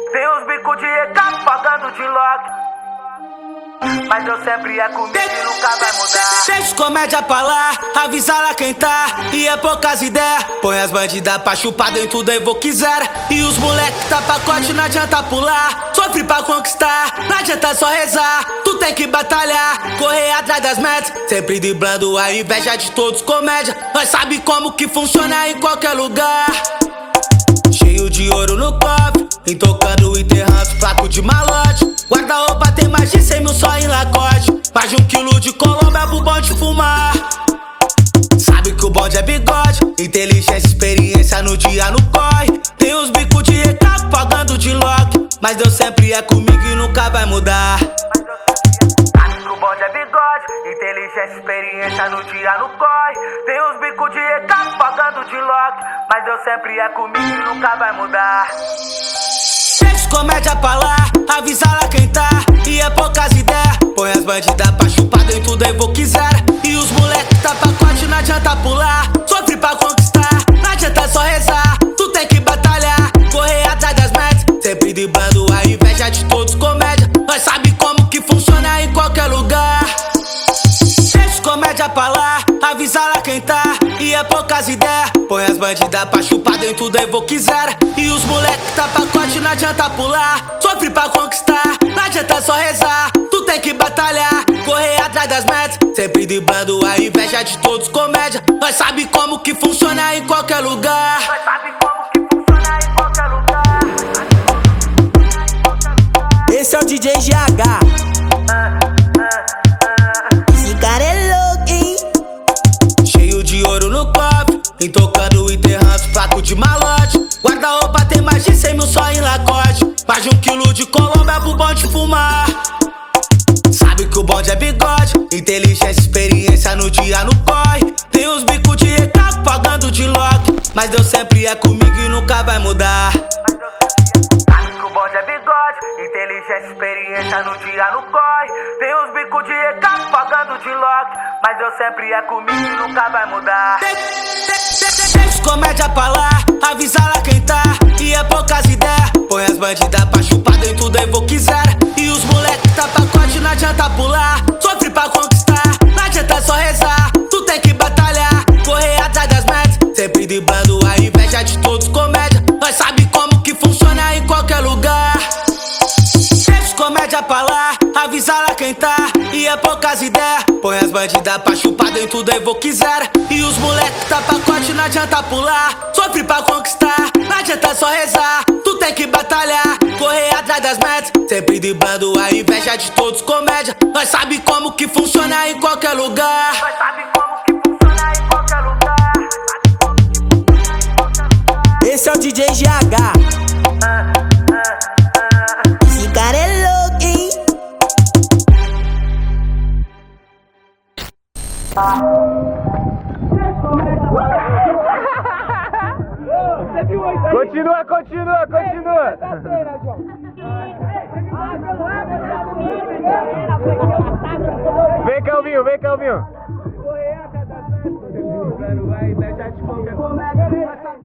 Tem uns bicos de EK pagando de lock, mas eu sempre é comigo e nunca vai mudar. Deixa comédia pra lá, avisa lá quem tá. E é poucas ideias, põe as bandidas pra chupar dentro da Evo quiser. E os moleque tá pacote, não adianta pular. Sofre pra conquistar, não adianta só rezar. Tu tem que batalhar, correr atrás das metas. Sempre driblando a inveja de todos, comédia. Nós sabe como que funciona em qualquer lugar. Cheio de ouro no cofre, intocando e enterrando placo de malote. Guarda-roupa tem mais de 100 mil só em Lacoste. Mais de 1 quilo de Colômbia pro bonde fumar. Sabe que o bonde é bigode, inteligência, experiência no dia no corre. Tem uns bicos de EK pagando de lock, mas Deus sempre é comigo e nunca vai mudar. Sabe que o bonde é bigode, inteligência, experiência no dia no corre. Tem uns bicos de EK pagando de lock, mas Deus sempre é comigo e nunca vai mudar. Deixa comédia pra lá, avisa lá quem tá. E é poucas ideias, põe as bandidas pra chupar dentro da Evo quiser. E os moleque tá pacote, não adianta pular. Sofre pra conquistar, não adianta só rezar. Tu tem que batalhar, correr atrás das metas. Sempre driblando a inveja de todos, comédia. Nós sabe como que funciona em qualquer lugar. Deixa comédia pra lá, avisa lá quem tá. E é poucas ideias, põe as bandidas pra chupar dentro da Evo quiser. E os moleque tá pacote, não adianta pular. Sofre pra conquistar, não adianta só rezar. Tu tem que batalhar, correr atrás das metas. Sempre driblando a inveja de todos, comédia. Nós sabe como que funciona em qualquer lugar. Nós sabe como que funciona em qualquer lugar. Esse é o DJ GH. Esse cara é louco, hein? Cheio de ouro no cofre, intocando e enterrando placo de malote. Guarda-roupa tem mais de 100 mil só em Lacoste. Mais de 1 quilo de Colômbia pro bonde fumar. Sabe que o bonde é bigode, inteligência, experiência no dia no corre. Tem uns bicos de EK pagando de lock, mas Deus sempre é comigo e nunca vai mudar. Sabe que o bonde é bigode, inteligência, experiência no dia no corre. Tem uns bicos de EK pagando de lock, mas Deus sempre é comigo e nunca vai mudar. Deixa comédia pra lá, avisa lá quem tá. E é poucas ideias, põe as bandidas pra chupar dentro da Evo quiser. E os moleque tá pacote, não adianta pular. Sofre pra conquistar, não adianta só rezar. Tu tem que batalhar, correr atrás das metas. Sempre driblando a inveja de todos, comédia. Nós sabe como que funciona em qualquer lugar. Deixa comédia pra lá, avisa lá quem tá. E é poucas ideias, põe as bandidas pra chupar dentro da Evo quiser. E os moleque tá pacote, não adianta pular. Sofre pra conquistar, não adianta só rezar. Tu tem que batalhar, correr atrás das metas. Sempre driblando a inveja de todos, comédia. Nós sabe como que funciona em qualquer lugar. Nós sabe como que funciona em qualquer lugar. Esse é o DJ GH. Esse cara é louco, hein? Continua, continua, continua. Vem, Calvinho, vem, Calvinho. Correr atrás das